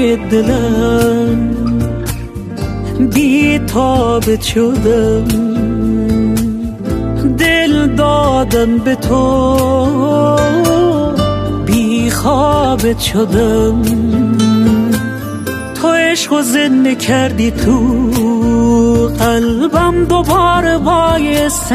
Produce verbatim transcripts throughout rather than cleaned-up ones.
های دلم بی تابت شدم، دل دادم به تو بی خوابت شدم. تو عشق و زنده کردی تو قلبم، دوباره بایست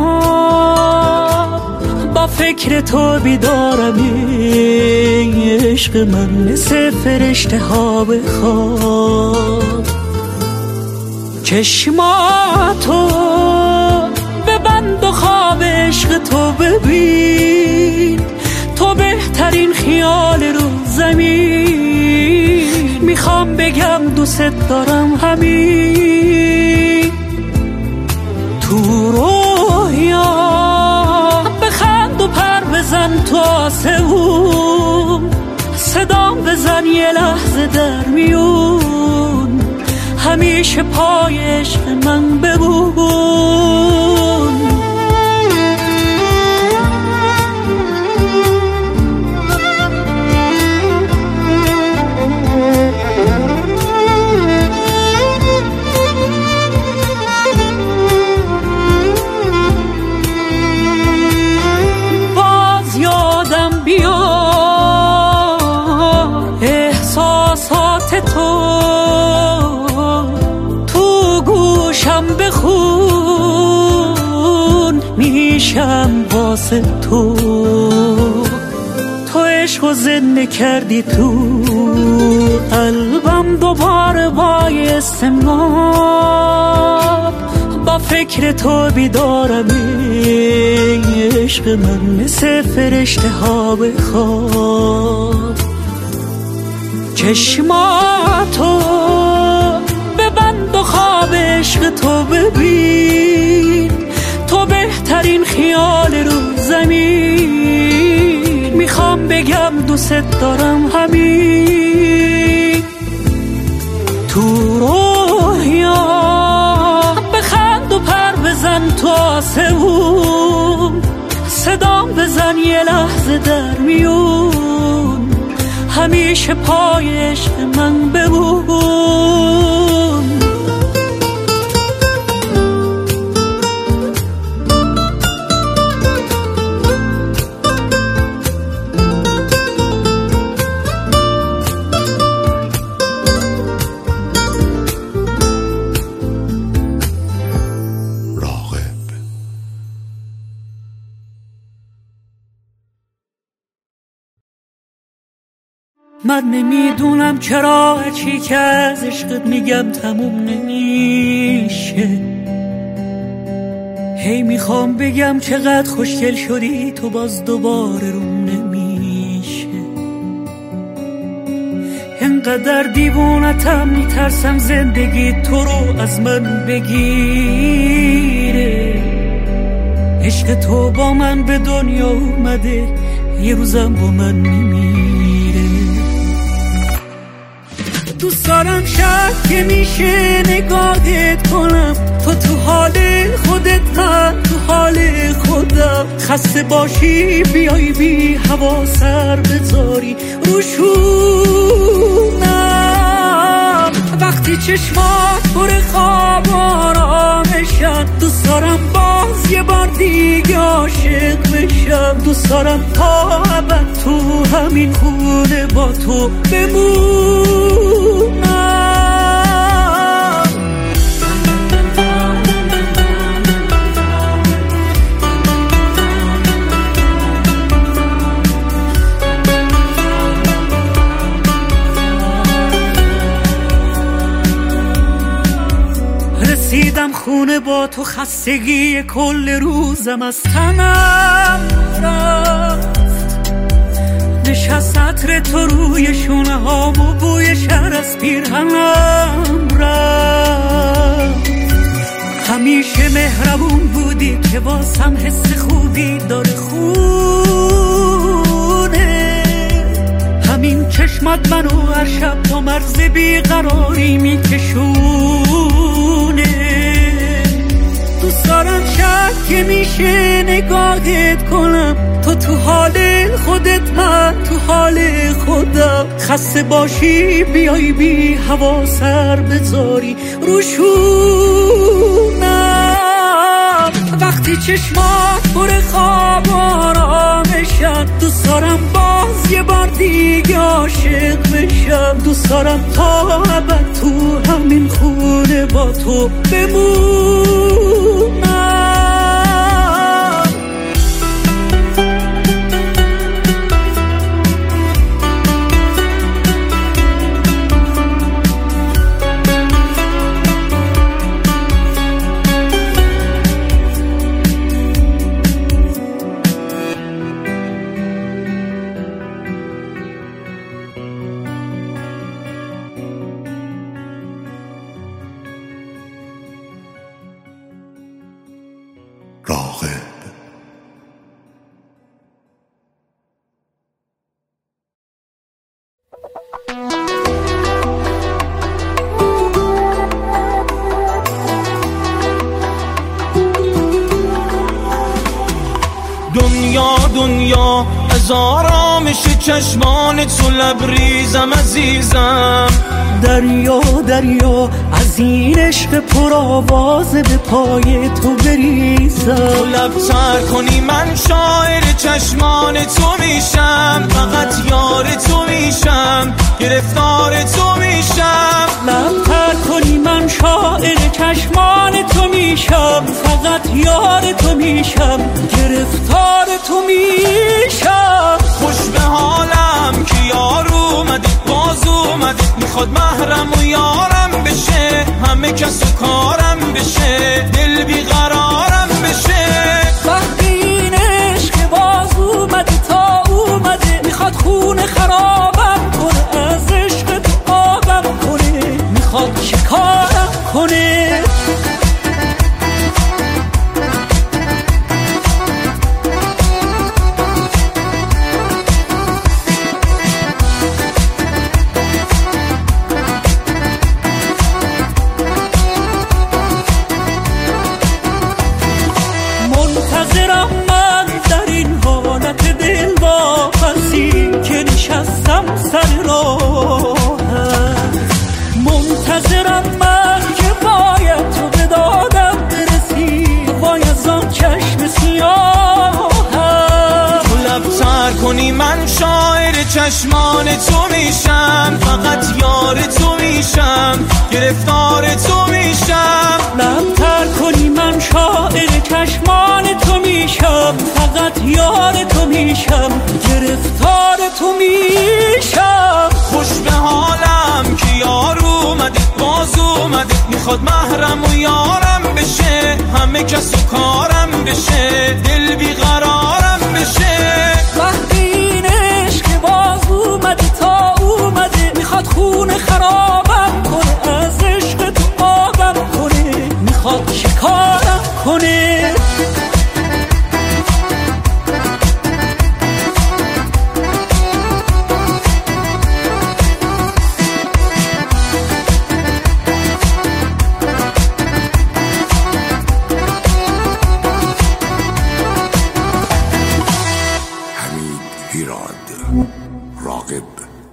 ما با فکر تو بیدارم. عشق من مثل فرشته ها به خواب، چشماتو ببند و خواب عشق تو ببین. تو بهترین خیال رو زمین، میخوام بگم دوست دارم همین. تو رویا بخند و پر بزن تو آسمون، صدام بزن یه لحظه در میون، همیشه پای عشق من بمون. باز یادم بیا احساسات تو، بخون میشم واسه تو. تو عشق و زنده کردی تو قلبم، دوباره بایست ما با فکر تو بیدارم. عشق من مثل فرشته ها به خواب، چشماتو ببند و خواب عشق تو ببین. تو بهترین خیال رو زمین، میخوام بگم دوست دارم همین. تو رویا بخند و پر بزن تو آسمون، صدام بزن یه لحظه در میون، همیشه پای عشق من بمون. من نمیدونم چرا هرچی که از عشقت میگم تموم نمیشه. هی میخوام بگم چقدر خوشگل شدی تو، باز دوباره روم نمیشه. انقدر دیوونتم میترسم زندگی تو رو از من بگیره. عشق تو با من به دنیا اومده، یه روزم با من میمیره. دوست دارم شب که میشه نگاهت کنم، تو تو حال خودت من تو حال خودم. خسته باشی بیای بی هوا سر بذاری روشونم، وقتی چشمات پر خواب آرامشن. دوست دارم باز یه بار دیگه عاشق بشم، دوست دارم تا ابد تو همین خونه با تو بمونم. رسیدم خونه با تو، خستگی کل روزم از تنم رفت. نشست عطر تو روی شونه هام و بوی شهر از پیرهنم رفت. همیشه مهربون بودی که واسم حس خوبی داره خونه. همین چشمات منو هر شب تا مرز بیقراری میکشونه. دوست دارم شب که میشه نگاهت کنم، تو تو حال خودت من تو حال خودم. اومدم خسته باشی بیای بی هوا سر بذاری روشونم وقتی چشمات پر خواب آرامشن دوست دارم باز یه بار دیگه عاشق بشم دوست دارم تا ابد تو همین خونه با تو بمونم دنیا دنیا از آرامش چشمان تو لبریزم عزیزم دریا دریا از این عشق پر آوازه به پای تو بریزم تو لبتر کنی من شاعر چشمان تو میشم فقط یار تو میشم گرفتار تو میشم لبتر کنی من شاعر چشمان تو میشم فقط یار تو میشم گرفتار تو میشم خوش به حالم که یار اومده باز اومده میخواد محرم و یارم بشه همه کس و کارم بشه دل بیقرارم بشه وقتی این عشق باز اومده تا اومده میخواد خونه خرابم کنه از عشق تو آبم کنه میخواد شکارم کنه سر راهت منتظرم من که باید تو به دادم برسی باید زان چشم سیاهت تو لبتر کنی من شاعر چشمان تو میشم فقط یار تو میشم گرفتار تو میشم لبتر کنی من شاعر چشمان تو میشم فقط یار تو میشم گرفتار تو میشم خوش به حالم که یار اومده باز اومده میخواد محرم و یارم بشه همه کس و کارم بشه دل بیقرارم بشه وقتی این عشق باز اومده تا اومده میخواد خونه خرابم کنه از عشق تو آبم کنه میخواد شکارم کنه راغب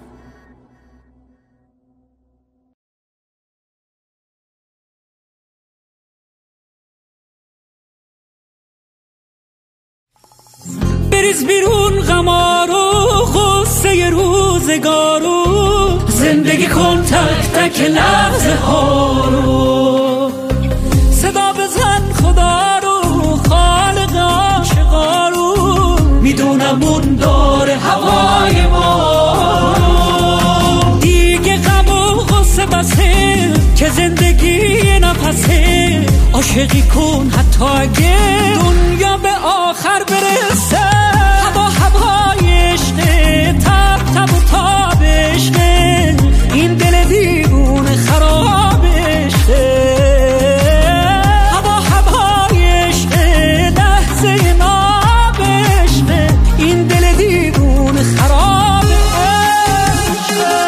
بریز بیرون غمارو غصه روزگارو زندگی کن تک تک لحظه ها رو صدا بزن خدا رو خالق عاشقا رو میدونم اون داره هوای ما دیگه غم و غصه بسه که زندگی نفسه عاشقی کن حتی اگه دنیا به آخر برسه هوا هوای عشقه تب تب و تاب عشقه این دل دیوونه خراب عشقه هوا هوای عشقه لحظه ناب عشقه این دل دیوونه خراب عشقه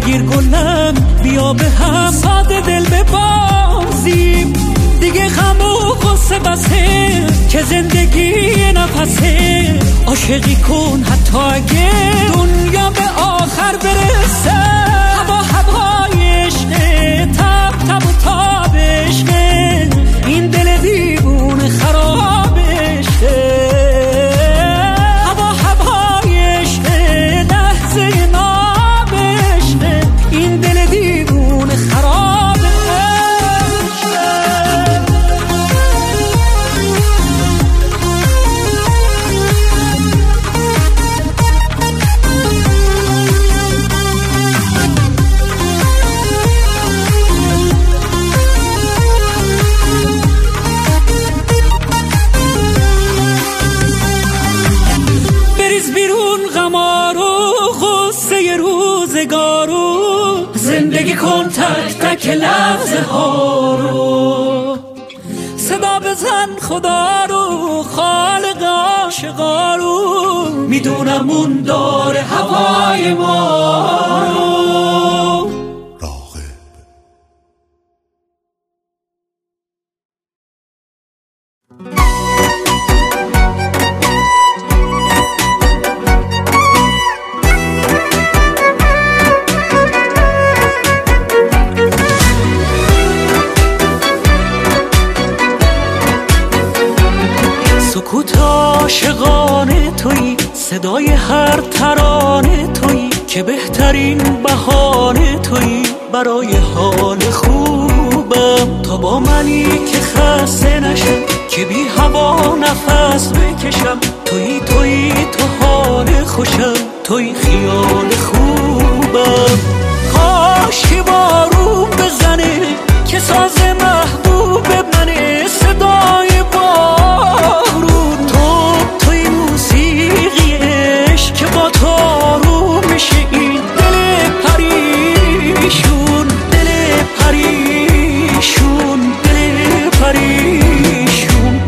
بگیر گلم بیا به هم ساده دل ببازیم، دیگه غم و غصه بسه که زندگی نفسه. عاشقی کن حتی اگه دنیا به آخر برسه، هوا هوای عشقه، تب تب و تاب عشقه، این دل دیوونه خراب عشقه. هوا هوای عشقه، لحظه ناب عشقه، این دل دیوونه خراب عشقه. بریز بیرون غمارو غصه روزگارو، زندگی کن تک تک لحظه ها رو. صدا بزن خدا رو خالق عاشقا رو، میدونم اون داره هوای ما رو. سکوت عاشقانه تویی، صدای هر ترانه تویی، که بهترین بهانه تویی برای حال خوبم. تا با منی که خسته نشم، که بی هوا نفس بکشم، تویی تویی تو حال خوشم، تویی خیال خوبم. کاش که بارون بزنه که ساز محبوب منه، صدای بارون تو توی موسیقی عشق، که با تو آروم میشه این دل پریشون، دل پریشون، دل پریشون.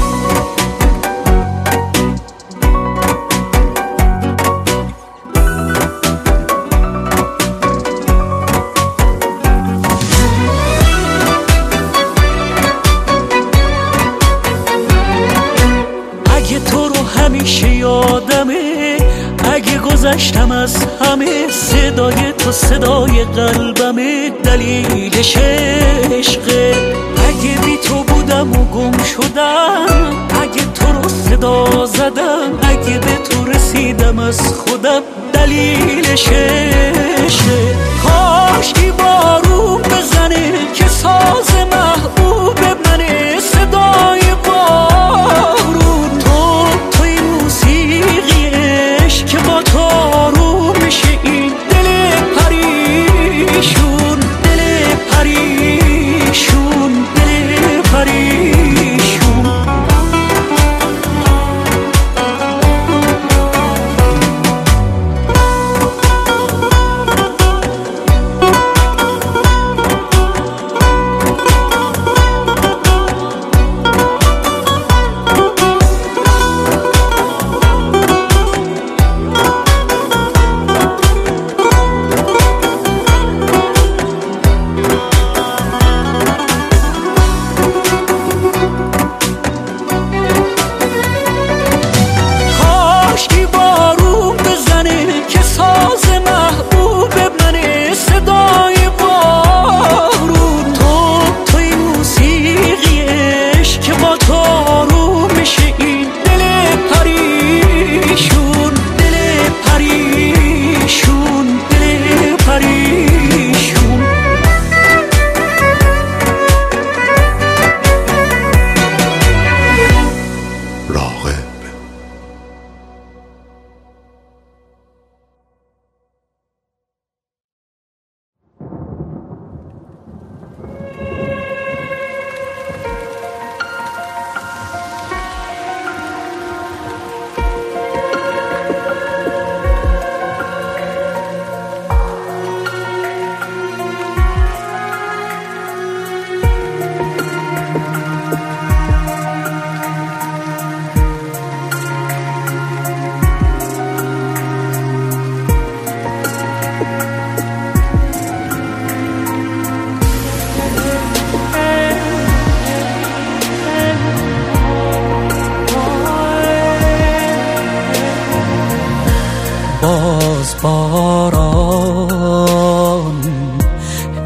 اگه تو رو همیشه یادمه، اگه گذشتم از همه، صدای تو صدای قلبمه، دلیلش عشقه. اگه بی تو بودم و گم شدم، اگه تو رو صدا زدم، اگه به تو رسیدم از خودم، دلیلش عشقه. کاش که بارون بزنه که ساز محبوب منه، صدای بارون تو توی موسیقی عشق، که با تو آروم میشه این دل پریشون، دل پریشون، دل پریشون.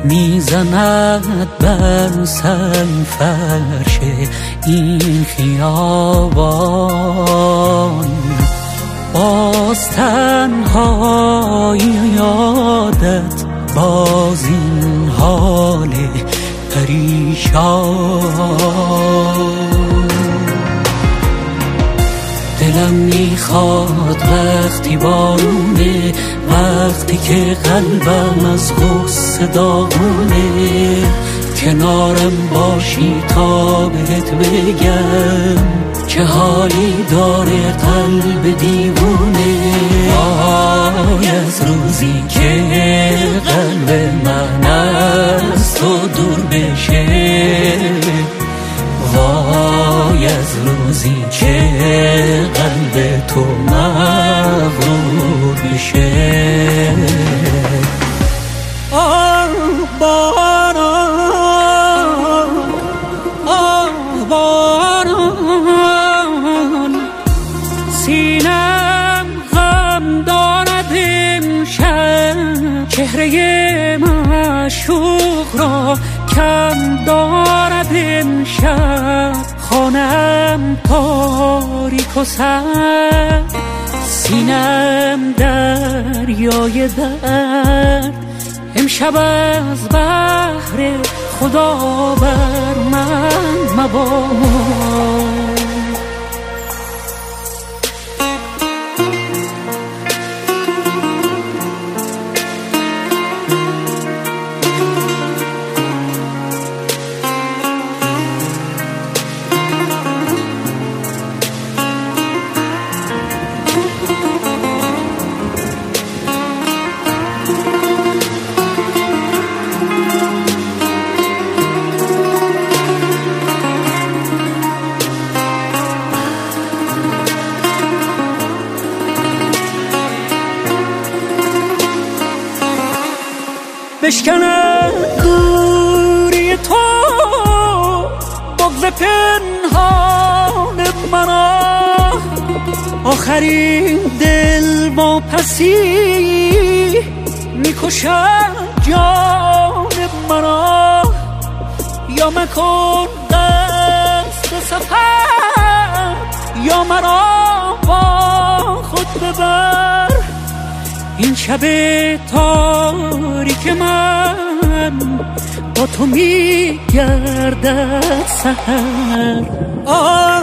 میزند بر سر فرش این خیابان. باز تنهایی یادت باز این حال پریشان. دلم میخواد وقتی بارونه، وقتی که قلبم از غصه داغونه، کنارم باشی تا بهت بگم چه حالی داره قلب دیوونه. وای از روزی که قلب من از تو دور بشه، وای از روزی که قلب تو مغرور بشه. آه باران، آه باران، سینم غم دارد امشب، چهره معشوق را کم دارد امشب. خانم تاریک و سرد، سینم دریای درد. امشب از بحر خدا بر من مباد. بشکنم دوری تو بغض پنهان مرا، آخرین دل با پسی میکشد جان مرا. یا مکن قصد سفر، یا مرا با خود ببر. این شب تاریک من با تو میگردد سحر. آه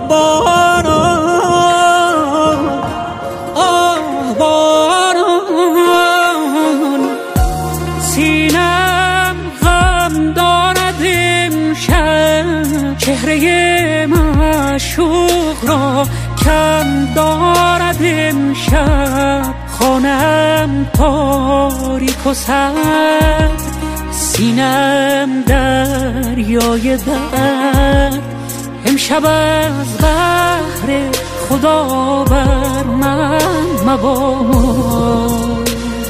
باران، آه باران، سینم غم دارد امشب، چهره معشوق را کم دارد امشب. خانم تاریک و سرد، سینم دریای درد. امشب از بحر خدا بر من مباد.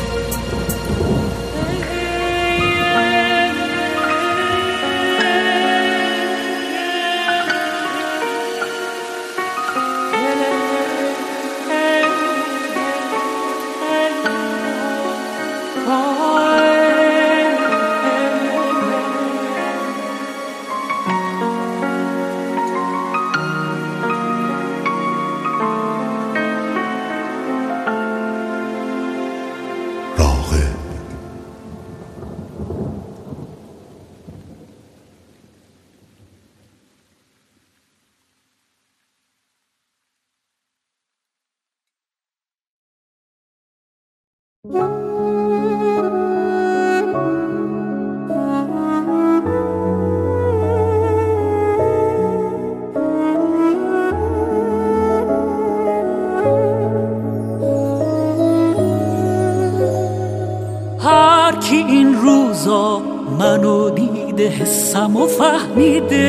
هر کی این روزا منو دیده حسم و فهمیده،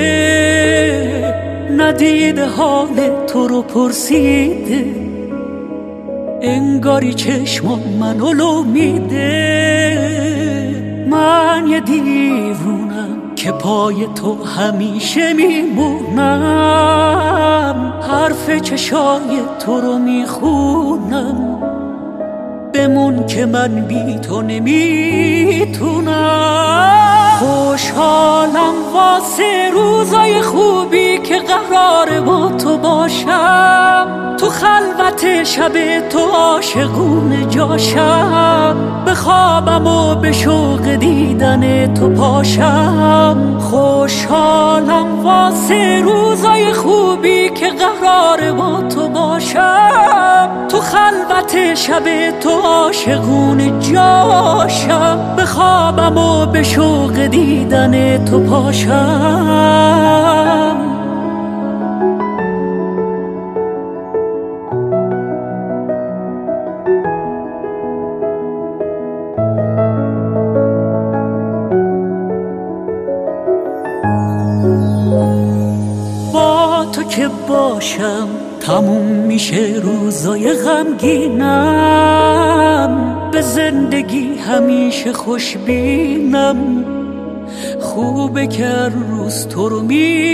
ندیده حال تو رو پرسیده، انگاری چشمان منو لو میده. من یه دیوونم که پای تو همیشه میمونم، حرف چشای تو رو میخونم، بمون که من بی تو نمیتونم. روزای خوبی که قراره با تو باشم، تو خلوت شب تو عاشقونه جاشم، بخوابم و به شوق دیدن تو پاشم. خوشحالم واسه روزای خوبی که قراره با تو باشم، تو خلوت شب تو عاشقونه جاشم، بخوابم و به شوق دیدن تو پاشم. با تو که باشم تموم میشه روزای غمگینم، به زندگی همیشه خوشبینم، خوبه که روز تو رو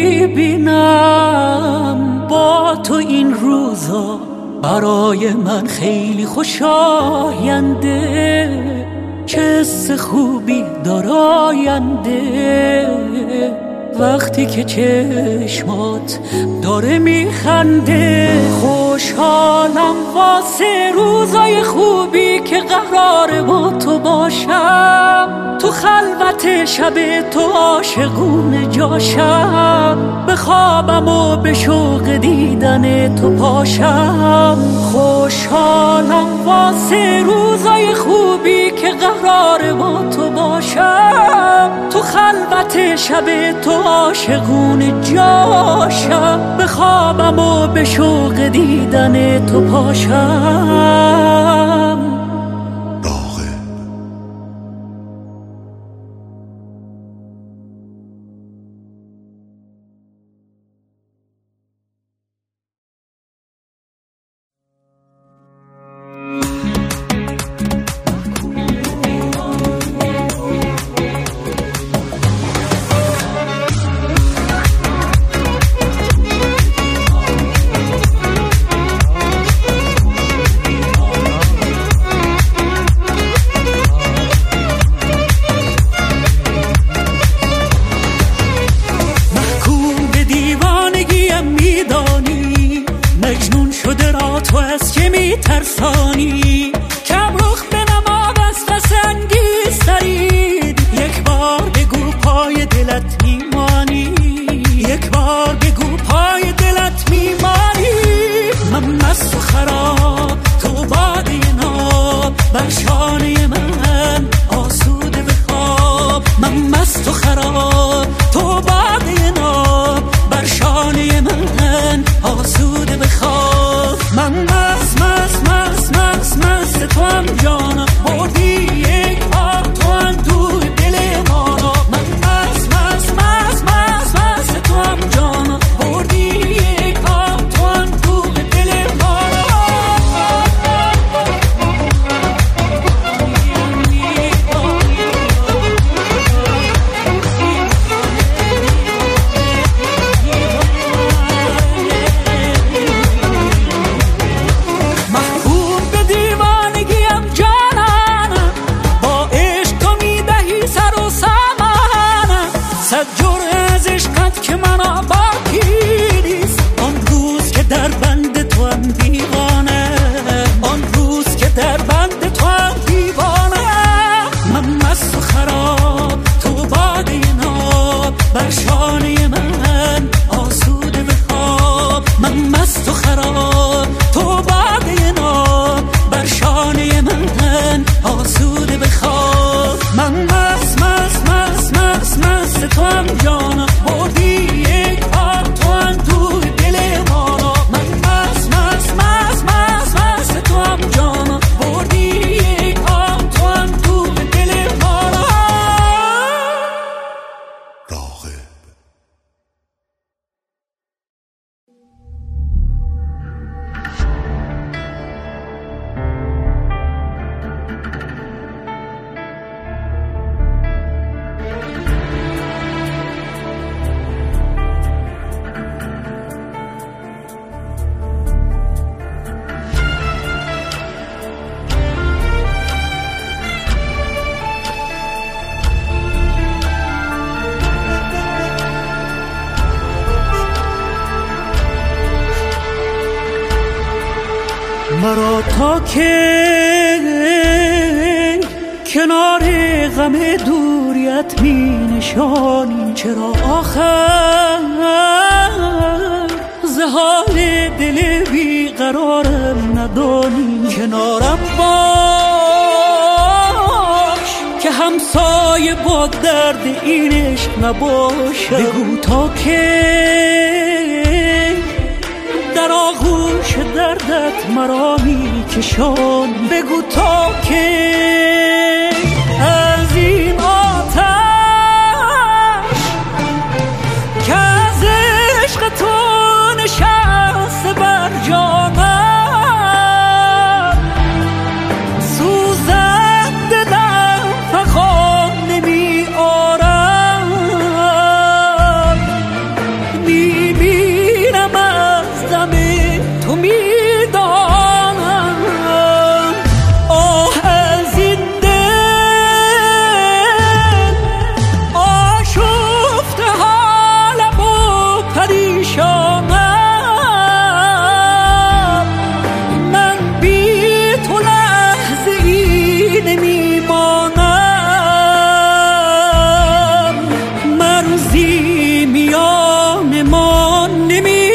میبینم. با تو این روزا برای من خیلی خوش آینده، چه حس خوبی داره آینده، وقتی که چشمات داره میخنده. خوشحالم واسه روزای خوبی که قراره با تو باشم، تو خلوت شب تو عاشقونه جاشم، بخوابم و به شوق دیدن تو پاشم. خوشحالم واسه روزای خوبی که قراره با تو باشم، تو خلوت شب تو عاشقونه جاشم، بخوابم و به شوق دیدن تو پاشم. تا که کنار غم دوریت می نشانی، چرا آخر ز حال دل بیقرارم ندانی؟ کنارم باش که همسایه با درد این عشق نباشد. بگو تا که در آغوش دردت مرا می کشان. بگو تا که از این آتش که از عشق تو نشسته بر جانم، سوزد دلم فغان نمی آرم. می میرم از دم تو می دانم. آه از این دل آشفته حالم و پریشانم. من بی تو لحظه ای نمی مانم. مرزی میان ما نمی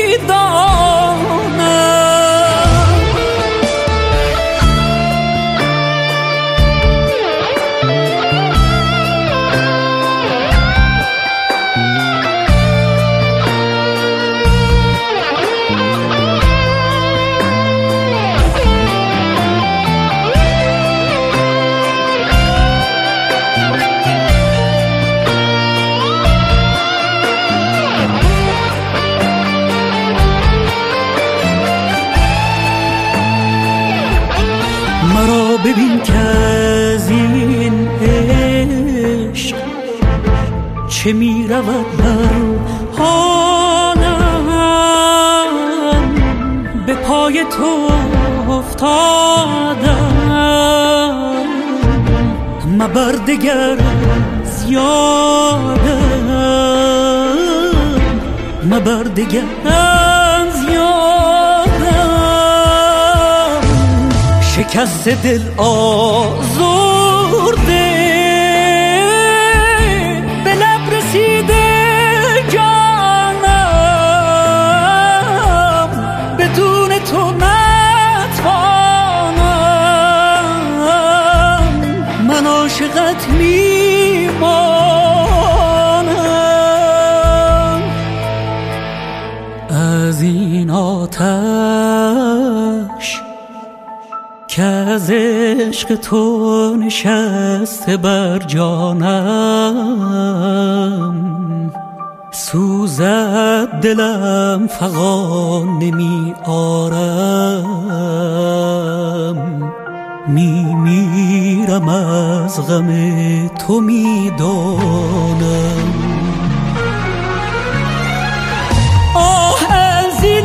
مرا ببین که از این عشق چه می رود بر حالم. به پای تو افتادم، مبر دگر زیادم، مبر دگر زیادم. شکست دل آزرده به لب رسیده جانم. بدون تو نتوانم، من عاشقت میمانم. از این آتش که از عشق تو نشسته بر جانم، سوزد دلم فغان نمی آرم. می میرم از غم تو می دانم. آه از این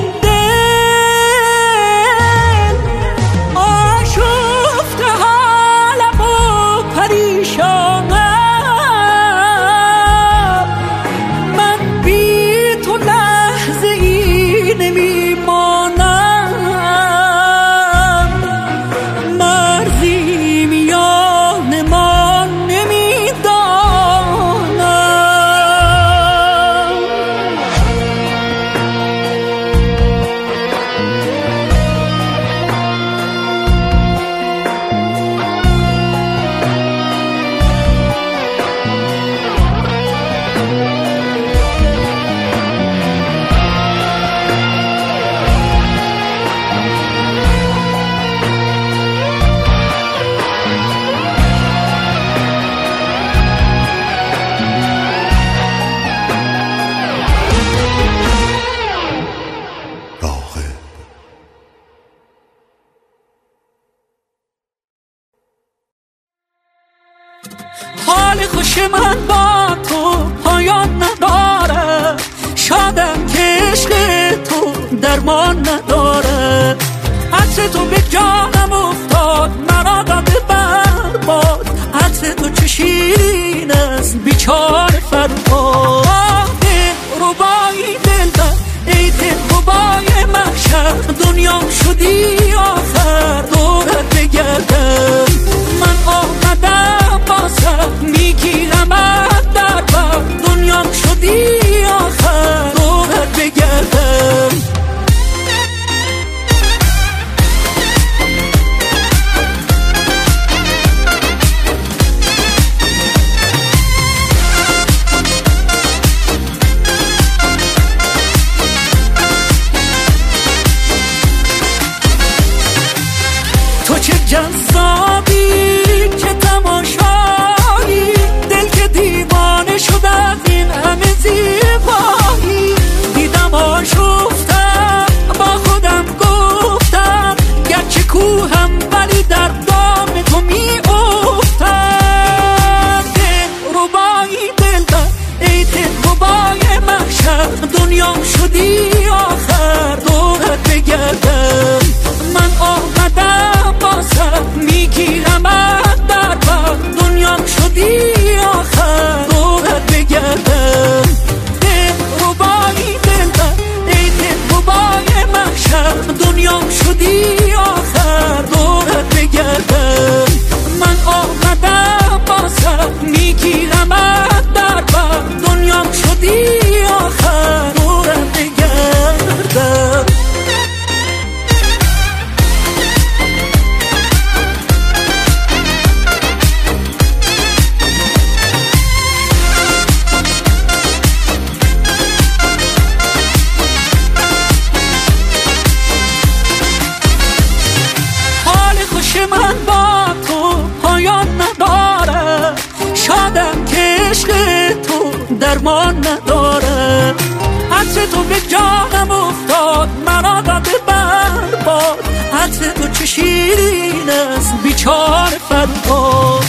حال خوش من با تو پایان نداره. شادم که عشق تو درمان نداره. عطر تو به جانم افتاد، مرا داده برباد. عطر تو چه شیرین است بیچاره فرهاد. دل ربای دلبر ای دل ربای محشر، دنیا شدی آخر. درمان نداره. عطر تو به جانم افتاد، مرا داده برباد. عطر تو چه شیرین است بیچاره فرهاد.